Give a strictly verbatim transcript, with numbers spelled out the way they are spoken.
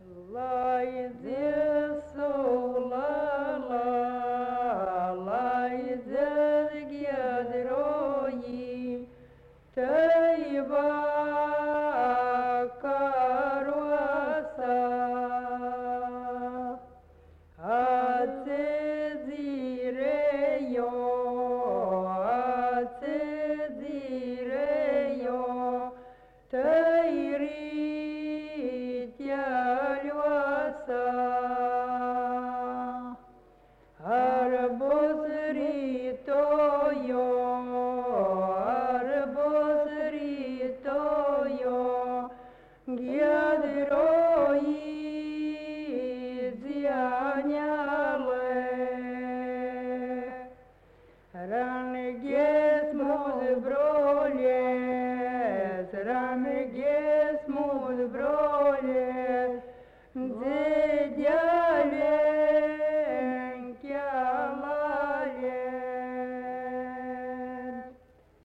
Lies so la la, lies gyadroi, teiva karuasa, atzireyo, atzireyo, teiri Yalwasa Arbuz ritoyo, arbuz ritoyo, gyadroi zianyale. Ranges muz broles, ranges muz broles, zedya